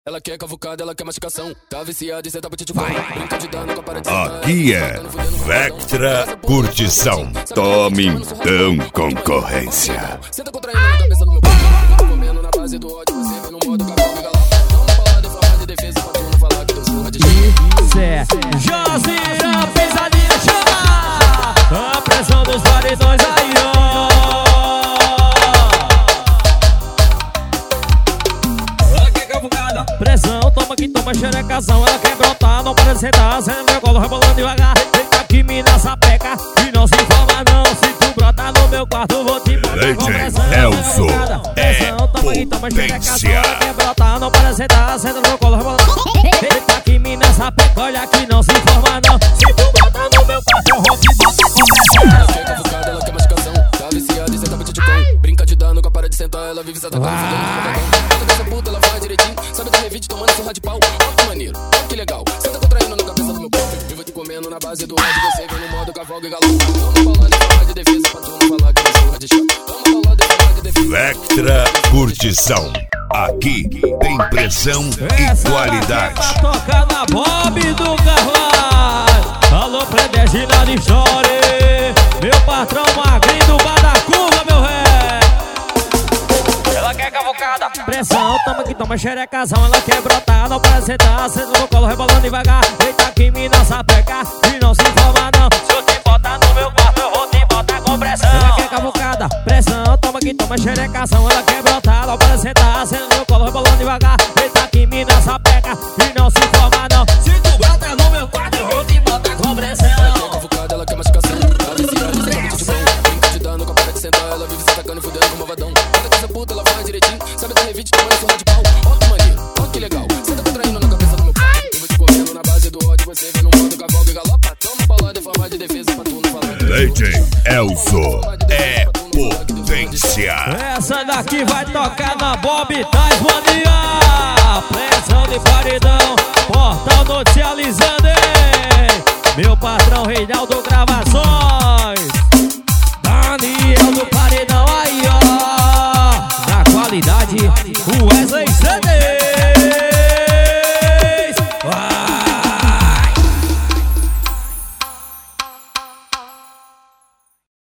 Ela quer cavucada, ela quer mastigação. Tá viciada e cê tá pra tchutchucão. Brinca de dano com a parede. Aqui é Vectra Curtição. Tome então, concorrência. Cê tá contraindo na cabeça do meu pai. Comendo na base do ódio. Você vem no modo cavalo e galão. Dá uma palavra em forma de defesa pra tu não falar que eu sou de Josira, pesadinha, chama! A pressão dos paredões aí, ó. Ela quer cavucada. Pressão, toma que toma xerecazão. Ela quer brotar, não para de sentar. Sendo meu colo rebolando devagar. Eita que mina sapeca. E não se informa não. Se tu brotar no meu quarto, vou te botar com pressão. Elzo Pressão, toma que toma xerecazão. Ela quer brotar, não para de sentar. Sendo meu colo rebolando. Eita que mina sapeca. Olha que não se informa não. Se tu brotar no meu quarto, eu vou te botar com pressão. Ela quer cavucada, ela quer mastigação. Tá viciada e cê tá pra tchutchucão. Brinca de dano com a parede de sentar. Ela vive satacando, fudendo essa puta, ela faz direitinho. Sabe da revide tomando surra de pau. Ó que maneiro, ó que legal. Cê tá contraindo na cabeça do meu pau. Eu vou te comendo na base do ódio. Você vem no modo cavalga e galão. Toma balada em forma de defesa pra tu não falar que eu sou de chá. Toma balada em forma de defesa. Vectra Curtição. Aqui tem pressão e qualidade. Pra tocar na Bob do Carvalho. Alô, predestinado história. Meu patrão magrinho do bar da curva, meu ré. Ela quer cavucada. Pressão, toma que toma xerecazão. Ela quer brotar, não para sentar. Sendo no colo, rebolando devagar. Eita que mina sapeca. E não se informa não. Se eu te botar no meu quarto, eu vou te botar com pressão. Ela quer cavucada. Pressão, toma que toma xerecazão. Ela quer brotar, não para sentar. Sendo no colo, rebolando devagar. Eita que mina sapeca. E não se informa não. Se tu brota no meu quarto, eu vou te botar com pressão. Ela quer cavucada, ela quer mastigação. Tá viciada e cê tá pra tchutchucão. Brinca de dano com a parede de sentar. Ela vive satacando e fudendo com malvadão. Essa puta, ela faz direitinho. Sabe da revide tomando surra de pau. Ó que maneiro, ó que legal. Cê tá contraindo na cabeça do meu pai. Eu vou te comendo na base do ódio. Você vem no modo cavalga e galopa. Toma balada em forma de defesa pra tu não falar. DJ Elzo é potência. Essa daqui vai tocar na Bob Tais Mania. Pressão de paredão, portal noticializando, hein? Meu patrão Reinaldo Gravações, Daniel do Paredão aí, ó. Na qualidade, o Wesley CD.